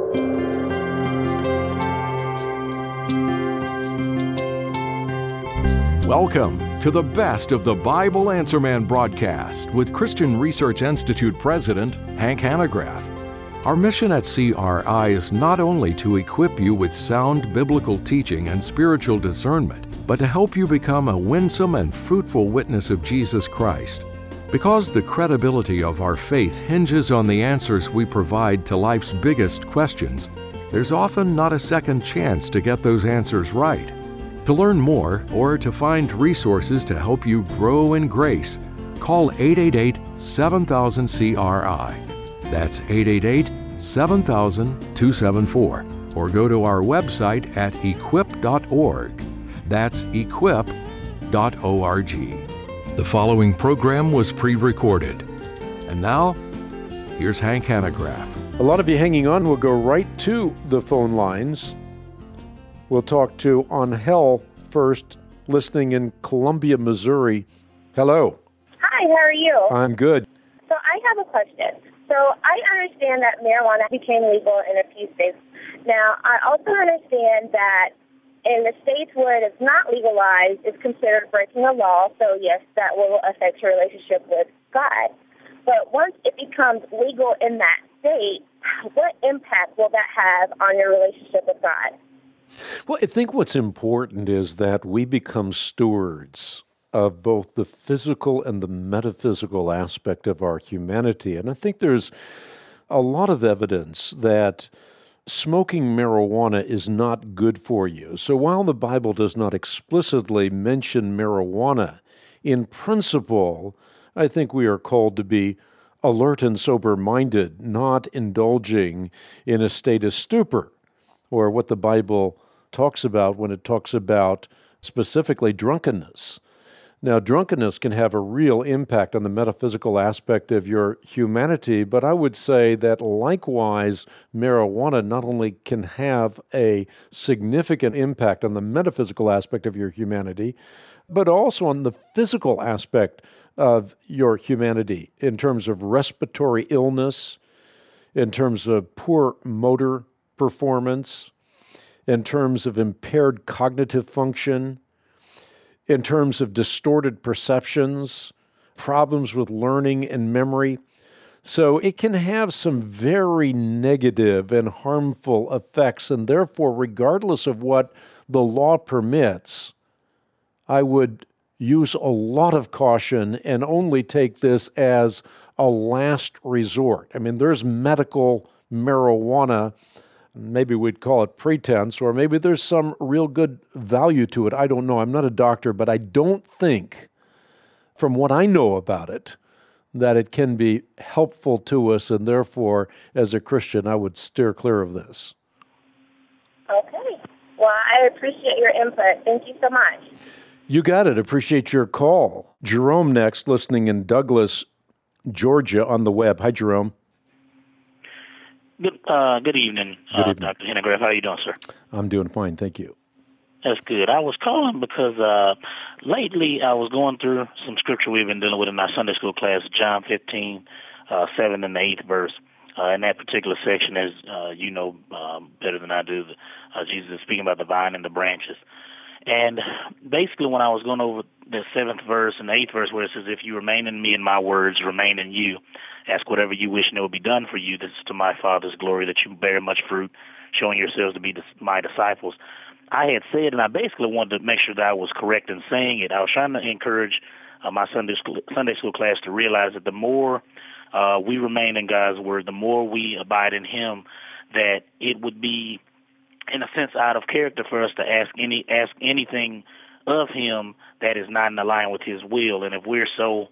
Welcome to the best of the Bible Answer Man broadcast with Christian Research Institute President Hank Hanegraaff. Our mission at CRI is not only to equip you with sound biblical teaching and spiritual discernment, but to help you become a winsome and fruitful witness of Jesus Christ. Because the credibility of our faith hinges on the answers we provide to life's biggest questions, there's often not a second chance to get those answers right. To learn more or to find resources to help you grow in grace, call 888-7000-CRI. That's 888-7000-274. Or go to our website at equip.org. That's equip.org. The following program was pre-recorded. And now, here's Hank Hanegraaff. A lot of you hanging on. We'll go right to the phone lines. We'll talk to Angel first, listening in Columbia, Missouri. Hello. Hi, how are you? I'm good. So I have a question. So I understand that marijuana became legal in a few states. Now, I also understand that in the states where it is not legalized, it's considered breaking a law. So, yes, that will affect your relationship with God. But once it becomes legal in that state, what impact will that have on your relationship with God? Well, I think what's important is that we become stewards of both the physical and the metaphysical aspect of our humanity. And I think there's a lot of evidence that smoking marijuana is not good for you. So while the Bible does not explicitly mention marijuana, in principle, I think we are called to be alert and sober-minded, not indulging in a state of stupor, or what the Bible talks about when it talks about specifically drunkenness. Now, drunkenness can have a real impact on the metaphysical aspect of your humanity, but I would say that likewise, marijuana not only can have a significant impact on the metaphysical aspect of your humanity, but also on the physical aspect of your humanity in terms of respiratory illness, in terms of poor motor performance, in terms of impaired cognitive function, in terms of distorted perceptions, problems with learning and memory. So it can have some very negative and harmful effects, and therefore, regardless of what the law permits, I would use a lot of caution and only take this as a last resort. I mean, there's medical marijuana, maybe we'd call it pretense, or maybe there's some real good value to it. I don't know. I'm not a doctor, but I don't think, from what I know about it, that it can be helpful to us, and therefore, as a Christian, I would steer clear of this. Okay. Well, I appreciate your input. Thank you so much. You got it. Appreciate your call. Jerome next, listening in Douglas, Georgia on the web. Hi, Jerome. Good evening, Good evening. Dr. Hanegraaff. How are you doing, sir? I'm doing fine, thank you. That's good. I was calling because lately I was going through some scripture we've been dealing with in our Sunday school class, John 15, 7 and the 8th verse. In that particular section, as you know better than I do, Jesus is speaking about the vine and the branches. And basically when I was going over the 7th verse and the 8th verse where it says, if you remain in me and my words remain in you, ask whatever you wish and it will be done for you. This is to my Father's glory that you bear much fruit, showing yourselves to be my disciples. I had said, and I basically wanted to make sure that I was correct in saying it. I was trying to encourage my Sunday school class to realize that the more we remain in God's word, the more we abide in him, that it would be, in a sense, out of character for us to ask anything of him that is not in line with his will. And if we're so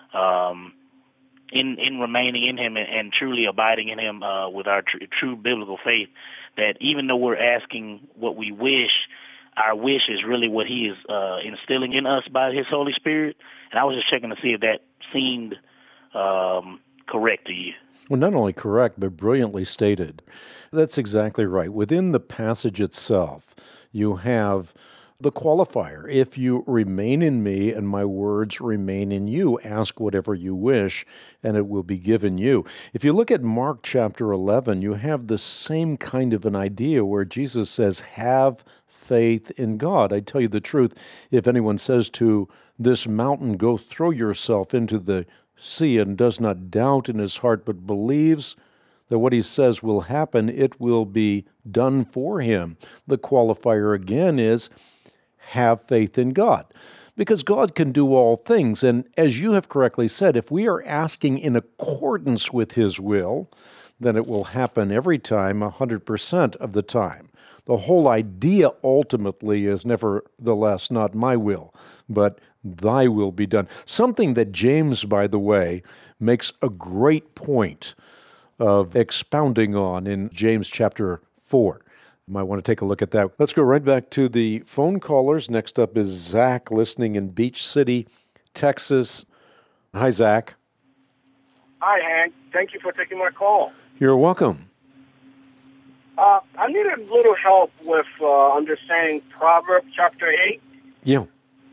in remaining in him and truly abiding in him with our true biblical faith, that even though we're asking what we wish, our wish is really what he is instilling in us by his Holy Spirit. And I was just checking to see if that seemed correct to you. Well, not only correct, but brilliantly stated. That's exactly right. Within the passage itself, you have the qualifier. If you remain in me and my words remain in you, ask whatever you wish, and it will be given you. If you look at Mark chapter 11, you have the same kind of an idea where Jesus says, have faith in God. I tell you the truth, if anyone says to this mountain, go throw yourself into the sea, and does not doubt in his heart, but believes that what he says will happen, it will be done for him. The qualifier again is, have faith in God, because God can do all things. And as you have correctly said, if we are asking in accordance with his will, then it will happen every time, 100% of the time. The whole idea ultimately is nevertheless not my will, but thy will be done. Something that James, by the way, makes a great point of expounding on in James chapter 4. You might want to take a look at that. Let's go right back to the phone callers. Next up is Zach, listening in Beach City, Texas. Hi, Zach. Hi, Hank. Thank you for taking my call. You're welcome. I need a little help with understanding Proverbs chapter 8. Yeah.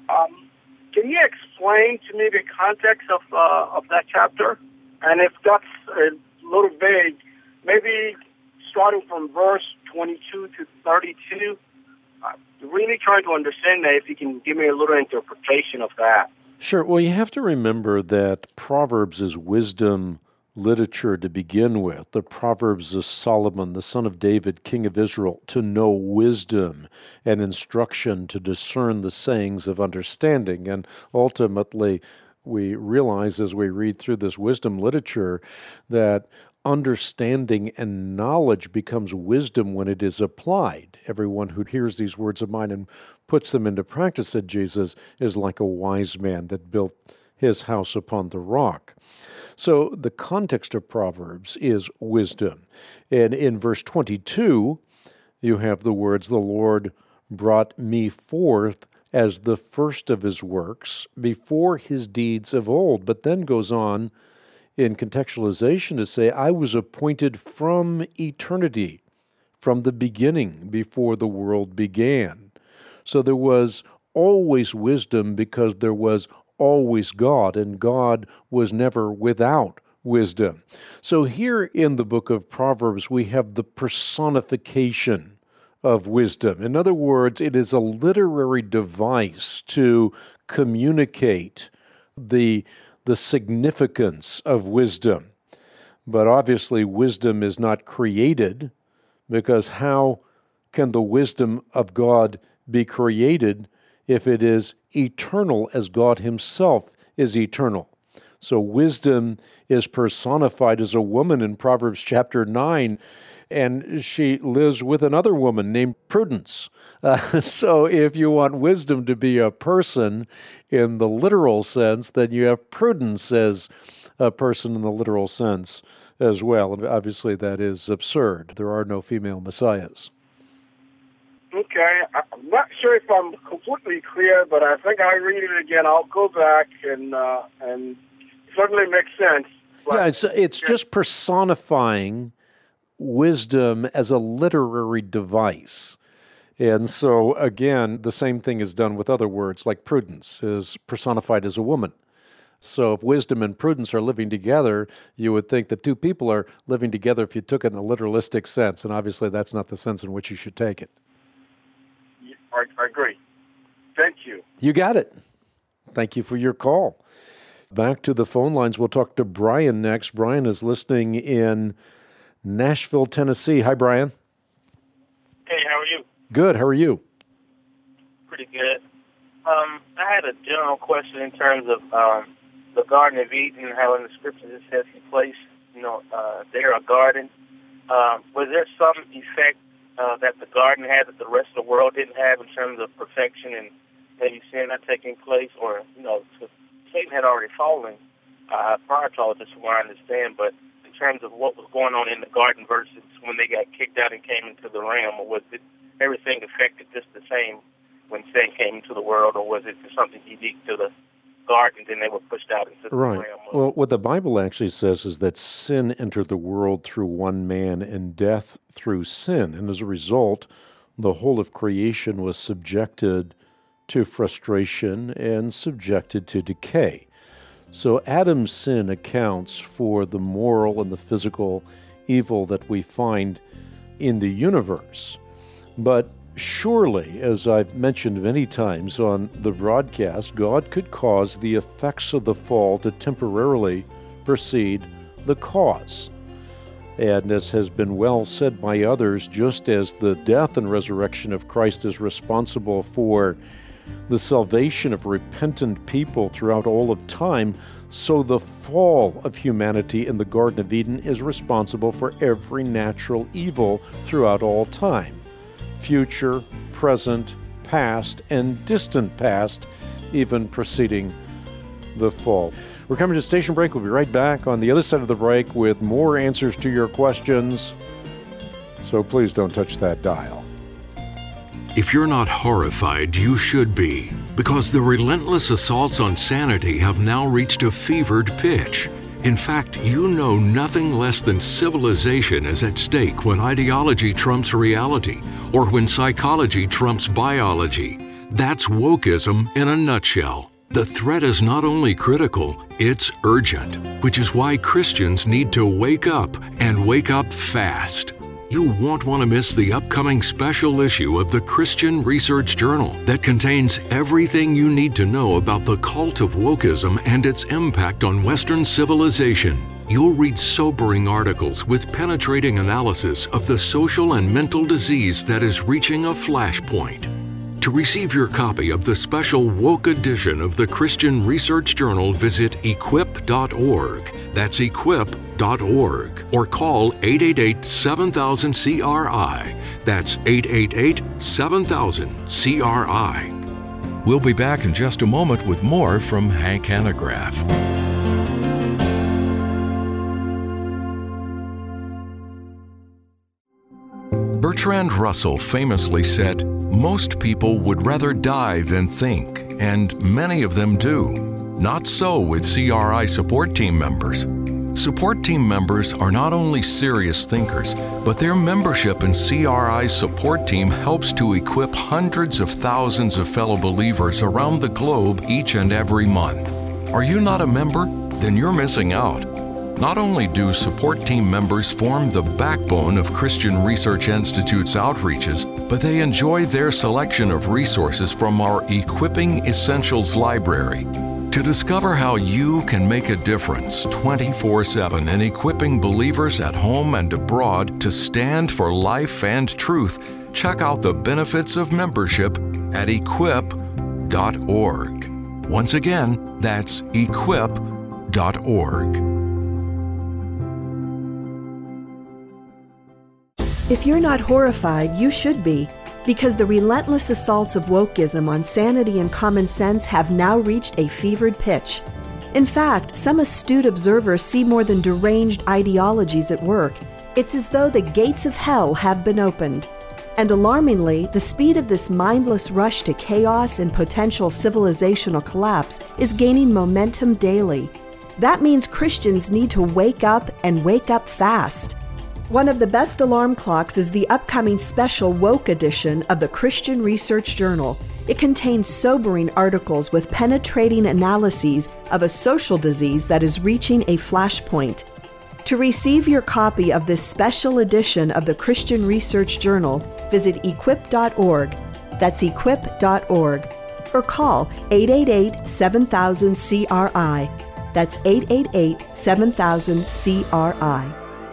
Can you explain to me the context of that chapter? And if that's a little vague, maybe starting from verse 22 to 32, really trying to understand that, if you can give me a little interpretation of that. Sure. Well, you have to remember that Proverbs is wisdom literature to begin with. The Proverbs of Solomon, the son of David, king of Israel, to know wisdom and instruction, to discern the sayings of understanding. And ultimately, we realize as we read through this wisdom literature that understanding and knowledge becomes wisdom when it is applied. Everyone who hears these words of mine and puts them into practice, said Jesus, is like a wise man that built his house upon the rock. So the context of Proverbs is wisdom. And in verse 22, you have the words, the Lord brought me forth as the first of his works, before his deeds of old. But then goes on in contextualization to say, I was appointed from eternity, from the beginning, before the world began. So there was always wisdom because there was always God, and God was never without wisdom. So here in the book of Proverbs, we have the personification of wisdom. In other words, it is a literary device to communicate the significance of wisdom. But obviously, wisdom is not created, because how can the wisdom of God be created if it is eternal as God himself is eternal? So wisdom is personified as a woman in Proverbs chapter 9, and she lives with another woman named Prudence. So if you want wisdom to be a person in the literal sense, then you have Prudence as a person in the literal sense as well. And obviously that is absurd. There are no female messiahs. Okay, I'm not sure if I'm completely clear, but I think I read it again. I'll go back and certainly makes sense. But, yeah, it's just personifying wisdom as a literary device. And so, again, the same thing is done with other words, like prudence is personified as a woman. So if wisdom and prudence are living together, you would think that two people are living together if you took it in a literalistic sense, and obviously that's not the sense in which you should take it. I agree. Thank you. You got it. Thank you for your call. Back to the phone lines. We'll talk to Brian next. Brian is listening in Nashville, Tennessee. Hi, Brian. Hey, how are you? Good. How are you? Pretty good. I had a general question in terms of the Garden of Eden, how in the scriptures it says he placed, there a garden. Was there some effect that the garden had that the rest of the world didn't have in terms of perfection and maybe sin not taking place? Or, Satan had already fallen prior to all this, from what I understand, but in terms of what was going on in the garden versus when they got kicked out and came into the realm, or was it everything affected just the same when Satan came into the world, or was it something unique to the garden, and they were pushed out into the realm? Well, what the Bible actually says is that sin entered the world through one man and death through sin. And as a result, the whole of creation was subjected to frustration and subjected to decay. So Adam's sin accounts for the moral and the physical evil that we find in the universe. But surely, as I've mentioned many times on the broadcast, God could cause the effects of the fall to temporarily precede the cause. And as has been well said by others, just as the death and resurrection of Christ is responsible for the salvation of repentant people throughout all of time, so the fall of humanity in the Garden of Eden is responsible for every natural evil throughout all time. Future, present, past, and distant past, even preceding the fall. We're coming to station break. We'll be right back on the other side of the break with more answers to your questions. So please don't touch that dial. If you're not horrified, you should be, because the relentless assaults on sanity have now reached a fevered pitch. In fact, you know nothing less than civilization is at stake when ideology trumps reality, or when psychology trumps biology. That's wokeism in a nutshell. The threat is not only critical, it's urgent, which is why Christians need to wake up and wake up fast. You won't want to miss the upcoming special issue of the Christian Research Journal that contains everything you need to know about the cult of wokeism and its impact on Western civilization. You'll read sobering articles with penetrating analysis of the social and mental disease that is reaching a flashpoint. To receive your copy of the special Woke edition of the Christian Research Journal, visit equip.org. That's equip.org. Or call 888-7000-CRI. That's 888-7000-CRI. We'll be back in just a moment with more from Hank Hanegraaff. Bertrand Russell famously said, "Most people would rather die than think, and many of them do. Not so with CRI support team members. Support team members are not only serious thinkers, but their membership in CRI's support team helps to equip hundreds of thousands of fellow believers around the globe each and every month. Are you not a member? Then you're missing out. Not only do support team members form the backbone of Christian Research Institute's outreaches, but they enjoy their selection of resources from our Equipping Essentials library. To discover how you can make a difference 24/7 in equipping believers at home and abroad to stand for life and truth, check out the benefits of membership at equip.org. Once again, that's equip.org. If you're not horrified, you should be, because the relentless assaults of wokeism on sanity and common sense have now reached a fevered pitch. In fact, some astute observers see more than deranged ideologies at work. It's as though the gates of hell have been opened. And alarmingly, the speed of this mindless rush to chaos and potential civilizational collapse is gaining momentum daily. That means Christians need to wake up and wake up fast. One of the best alarm clocks is the upcoming special Woke edition of the Christian Research Journal. It contains sobering articles with penetrating analyses of a social disease that is reaching a flashpoint. To receive your copy of this special edition of the Christian Research Journal, visit equip.org. That's equip.org. Or call 888-7000-CRI. That's 888-7000-CRI.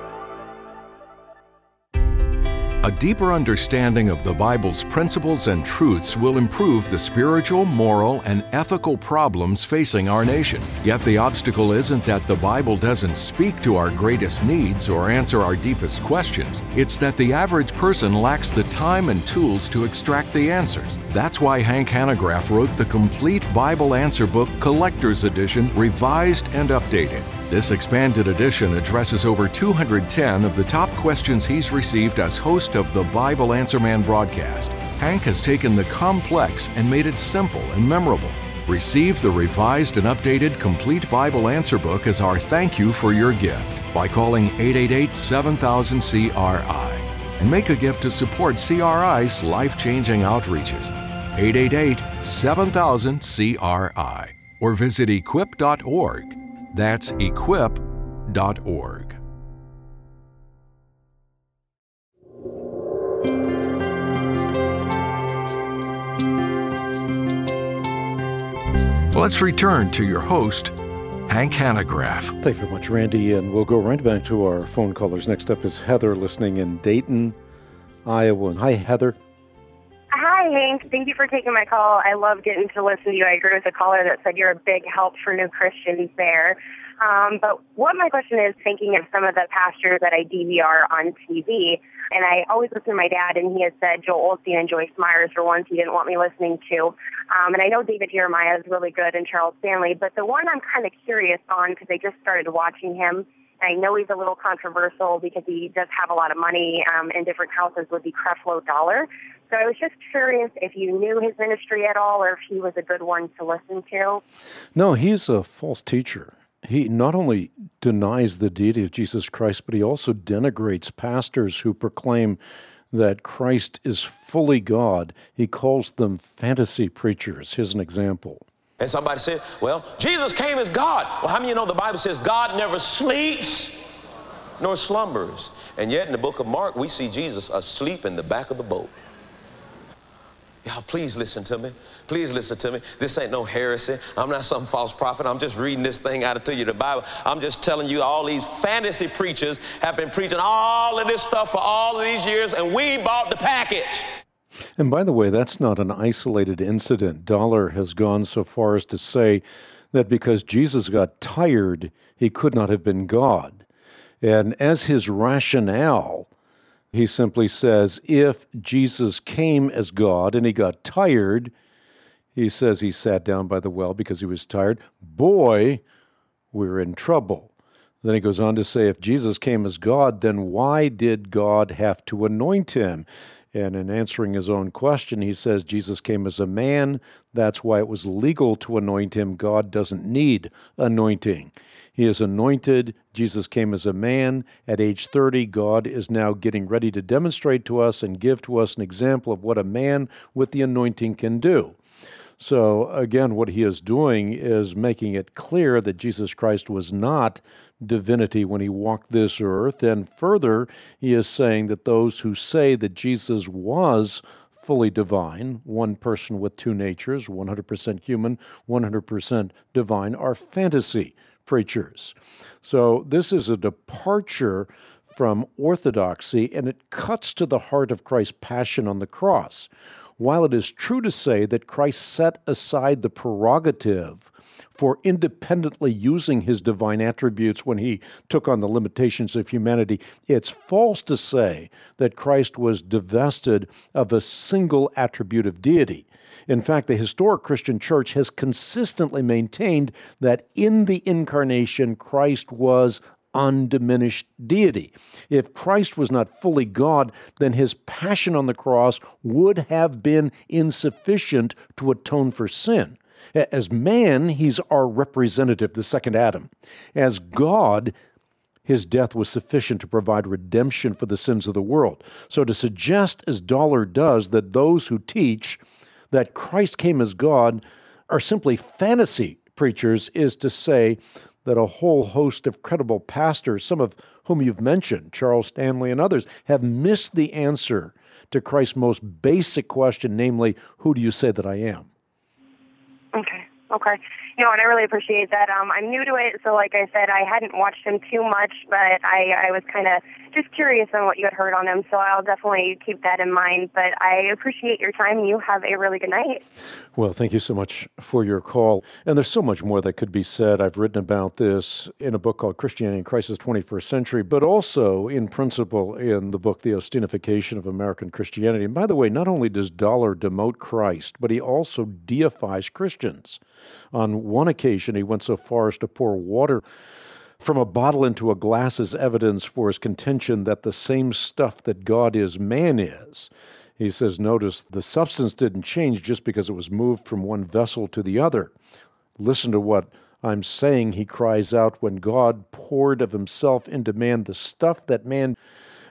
A deeper understanding of the Bible's principles and truths will improve the spiritual, moral, and ethical problems facing our nation. Yet the obstacle isn't that the Bible doesn't speak to our greatest needs or answer our deepest questions. It's that the average person lacks the time and tools to extract the answers. That's why Hank Hanegraaff wrote the complete Bible Answer Book Collector's Edition, revised and updated. This expanded edition addresses over 210 of the top questions he's received as host of the Bible Answer Man broadcast. Hank has taken the complex and made it simple and memorable. Receive the revised and updated Complete Bible Answer Book as our thank you for your gift by calling 888-7000-CRI. Make a gift to support CRI's life-changing outreaches. 888-7000-CRI or visit equip.org. That's equip.org. Let's return to your host, Hank Hanegraaff. Thank you very much, Randy, and we'll go right back to our phone callers. Next up is Heather, listening in Dayton, Iowa. Hi, Heather. Hi, Hank. Thank you for taking my call. I love getting to listen to you. I agree with the caller that said you're a big help for new Christians there. But what my question is, thinking of some of the pastors that I DVR on TV, and I always listen to my dad, and he has said Joel Osteen and Joyce Myers were ones he didn't want me listening to. And I know David Jeremiah is really good and Charles Stanley, but the one I'm kind of curious on, because I just started watching him, I know he's a little controversial because he does have a lot of money in different houses, would be Creflo Dollar. So I was just curious if you knew his ministry at all or if he was a good one to listen to. No, he's a false teacher. He not only denies the deity of Jesus Christ, but he also denigrates pastors who proclaim that Christ is fully God. He calls them fantasy preachers. Here's an example. And somebody said, well, Jesus came as God. Well, how many of you know the Bible says God never sleeps nor slumbers? And yet in the book of Mark, we see Jesus asleep in the back of the boat. Y'all, please listen to me. Please listen to me. This ain't no heresy. I'm not some false prophet. I'm just reading this thing out to you, the Bible. I'm just telling you all these fantasy preachers have been preaching all of this stuff for all of these years, and we bought the package. And by the way, that's not an isolated incident. Dollar has gone so far as to say that because Jesus got tired, he could not have been God. And as his rationale, he simply says, if Jesus came as God and he got tired, he says he sat down by the well because he was tired. Boy, we're in trouble. Then he goes on to say, if Jesus came as God, then why did God have to anoint him? And in answering his own question, he says Jesus came as a man. That's why it was legal to anoint him. God doesn't need anointing. He is anointed. Jesus came as a man. At age 30, God is now getting ready to demonstrate to us and give to us an example of what a man with the anointing can do. So again, what he is doing is making it clear that Jesus Christ was not divinity when he walked this earth. And further, he is saying that those who say that Jesus was fully divine, one person with two natures, 100% human, 100% divine, are fantasy preachers. So this is a departure from orthodoxy, and it cuts to the heart of Christ's passion on the cross. While it is true to say that Christ set aside the prerogative for independently using his divine attributes when he took on the limitations of humanity, it's false to say that Christ was divested of a single attribute of deity. In fact, the historic Christian church has consistently maintained that in the incarnation, Christ was undiminished deity. If Christ was not fully God, then his passion on the cross would have been insufficient to atone for sin. As man, he's our representative, the second Adam. As God, his death was sufficient to provide redemption for the sins of the world. So to suggest, as Dollar does, that those who teach that Christ came as God are simply fantasy preachers is to say that a whole host of credible pastors, some of whom you've mentioned, Charles Stanley and others, have missed the answer to Christ's most basic question, namely, who do you say that I am? Okay. You know, and I really appreciate that. I'm new to it, so like I said, I hadn't watched him too much, but I was kind of just curious on what you had heard on him, so I'll definitely keep that in mind. But I appreciate your time. You have a really good night. Well, thank you so much for your call. And there's so much more that could be said. I've written about this in a book called Christianity in Christ's 21st Century, but also in principle in the book, The Ostinification of American Christianity. And by the way, not only does Dollar demote Christ, but he also deifies Christians. On one occasion, he went so far as to pour water from a bottle into a glass as evidence for his contention that the same stuff that God is, man is. He says, notice, the substance didn't change just because it was moved from one vessel to the other. Listen to what I'm saying, he cries out, when God poured of himself into man the stuff that man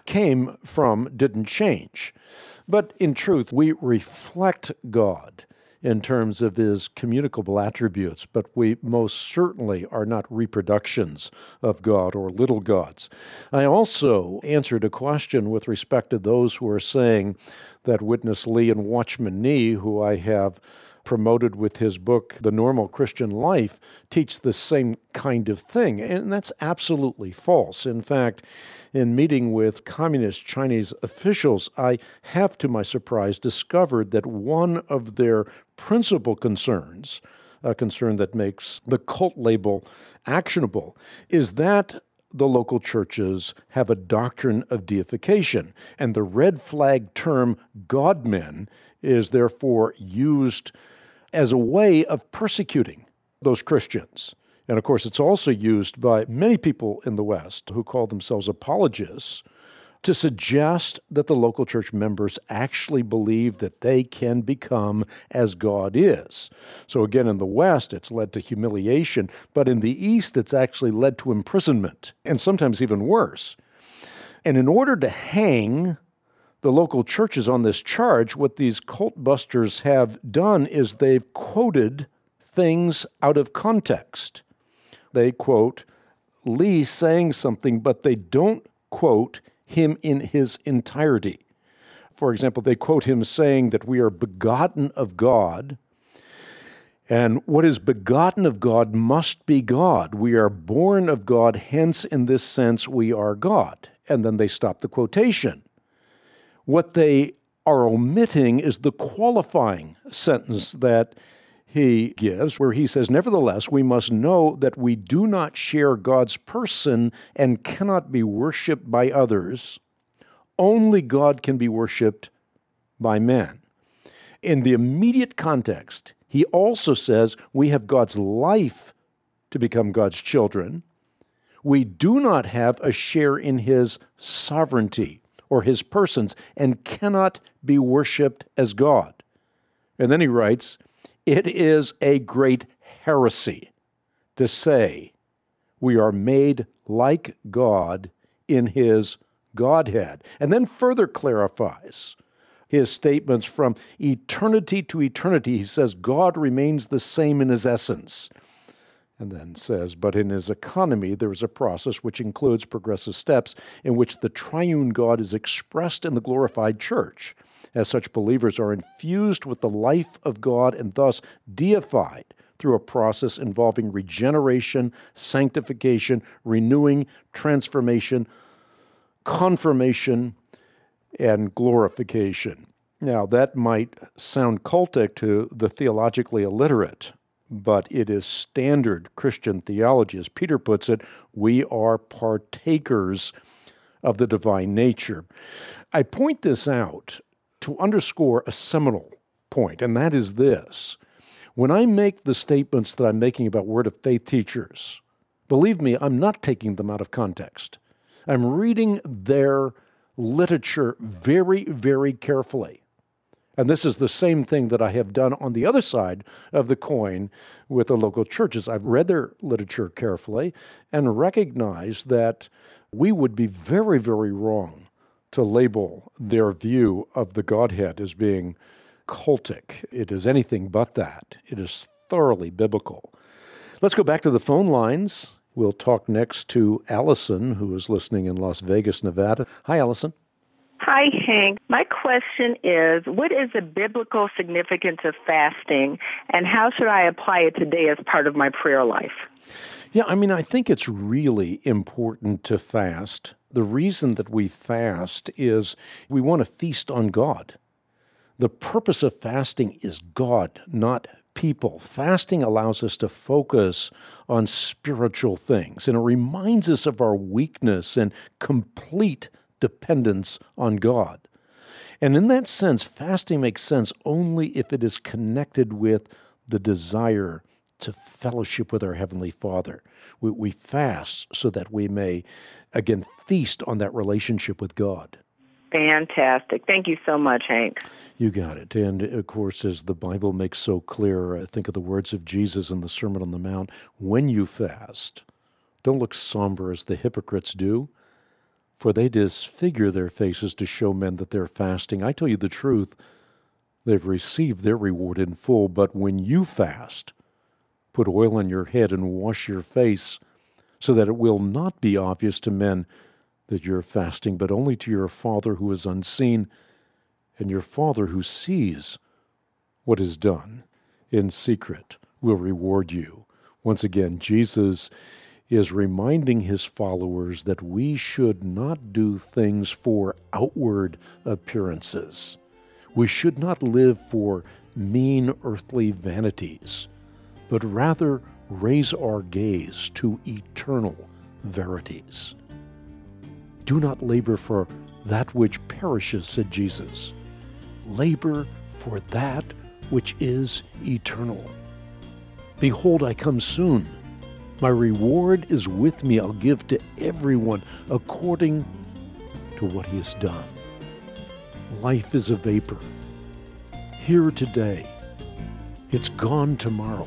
came from didn't change. But in truth, we reflect God in terms of his communicable attributes, but we most certainly are not reproductions of God or little gods. I also answered a question with respect to those who are saying that Witness Lee and Watchman Nee, who I have promoted with his book, The Normal Christian Life, teach the same kind of thing. And that's absolutely false. In fact, in meeting with communist Chinese officials, I have, to my surprise, discovered that one of their principal concerns, a concern that makes the cult label actionable, is that the local churches have a doctrine of deification, and the red flag term God-men is therefore used as a way of persecuting those Christians. And of course, it's also used by many people in the West who call themselves apologists to suggest that the local church members actually believe that they can become as God is. So again, in the West, it's led to humiliation, but in the East, it's actually led to imprisonment, and sometimes even worse. And in order to hang the local churches on this charge, what these cult busters have done is they've quoted things out of context. They quote Lee saying something, but they don't quote him in his entirety. For example, they quote him saying that we are begotten of God, and what is begotten of God must be God. We are born of God, hence in this sense we are God. And then they stop the quotation. What they are omitting is the qualifying sentence that he gives, where he says, nevertheless, we must know that we do not share God's person and cannot be worshipped by others. Only God can be worshipped by men. In the immediate context, he also says we have God's life to become God's children. We do not have a share in his sovereignty or his persons and cannot be worshipped as God. And then he writes, it is a great heresy to say we are made like God in his Godhead. And then further clarifies his statements from eternity to eternity. He says God remains the same in his essence. And then says, but in his economy, there is a process which includes progressive steps in which the triune God is expressed in the glorified church. As such, believers are infused with the life of God and thus deified through a process involving regeneration, sanctification, renewing, transformation, confirmation, and glorification. Now, that might sound cultic to the theologically illiterate, but it is standard Christian theology. As Peter puts it, we are partakers of the divine nature. I point this out to underscore a seminal point, and that is this. When I make the statements that I'm making about Word of Faith teachers, believe me, I'm not taking them out of context. I'm reading their literature very, very carefully. And this is the same thing that I have done on the other side of the coin with the local churches. I've read their literature carefully and recognize that we would be very, very wrong to label their view of the Godhead as being cultic. It is anything but that. It is thoroughly biblical. Let's go back to the phone lines. We'll talk next to Allison, who is listening in Las Vegas, Nevada. Hi, Allison. Hi, Hank. My question is, what is the biblical significance of fasting, and how should I apply it today as part of my prayer life? Yeah, I think it's really important to fast. The reason that we fast is we want to feast on God. The purpose of fasting is God, not people. Fasting allows us to focus on spiritual things, and it reminds us of our weakness and complete dependence on God. And in that sense, fasting makes sense only if it is connected with the desire to fellowship with our Heavenly Father. We fast so that we may, again, feast on that relationship with God. Fantastic. Thank you so much, Hank. You got it. And, of course, as the Bible makes so clear, think of the words of Jesus in the Sermon on the Mount. When you fast, don't look somber as the hypocrites do. for they disfigure their faces to show men that they're fasting. I tell you the truth, they've received their reward in full. But when you fast, put oil on your head and wash your face, so that it will not be obvious to men that you're fasting, but only to your Father who is unseen, and your Father who sees what is done in secret will reward you. Once again, Jesus is reminding his followers that we should not do things for outward appearances. We should not live for mean earthly vanities, but rather raise our gaze to eternal verities. Do not labor for that which perishes, said Jesus. Labor for that which is eternal. Behold, I come soon. My reward is with me. I'll give to everyone according to what he has done. Life is a vapor. Here today, it's gone tomorrow.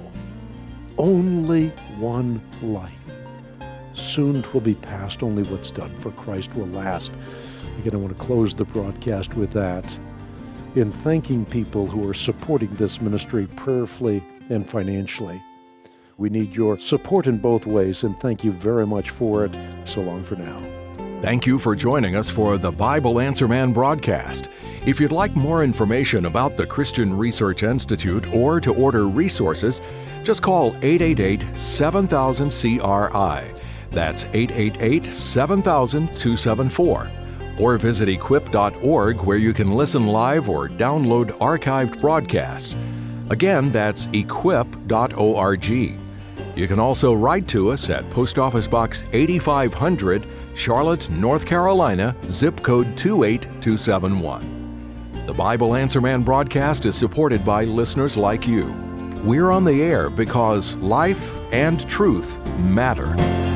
Only one life. Soon 'twill be past. Only what's done for Christ will last. Again, I want to close the broadcast with that, in thanking people who are supporting this ministry prayerfully and financially. We need your support in both ways, and thank you very much for it. So long for now. Thank you for joining us for the Bible Answer Man broadcast. If you'd like more information about the Christian Research Institute or to order resources, just call 888-7000-CRI. That's 888-7000-274. Or visit equip.org, where you can listen live or download archived broadcasts. Again, that's equip.org. You can also write to us at Post Office Box 8500, Charlotte, North Carolina, zip code 28271. The Bible Answer Man broadcast is supported by listeners like you. We're on the air because life and truth matter.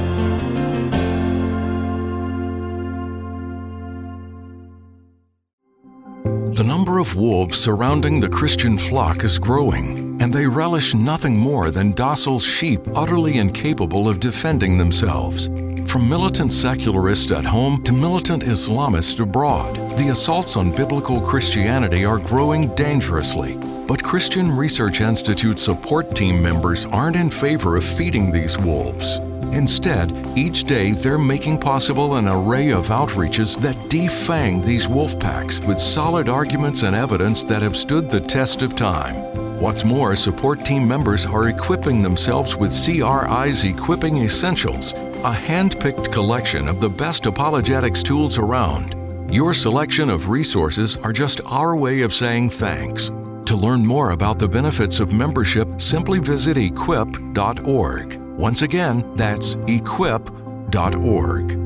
The number of wolves surrounding the Christian flock is growing, and they relish nothing more than docile sheep utterly incapable of defending themselves. From militant secularists at home to militant Islamists abroad, the assaults on biblical Christianity are growing dangerously. But Christian Research Institute support team members aren't in favor of feeding these wolves. Instead, each day they're making possible an array of outreaches that defang these wolf packs with solid arguments and evidence that have stood the test of time. What's more, support team members are equipping themselves with CRI's Equipping Essentials, a hand-picked collection of the best apologetics tools around. Your selection of resources are just our way of saying thanks. To learn more about the benefits of membership, simply visit equip.org. Once again, that's equip.org.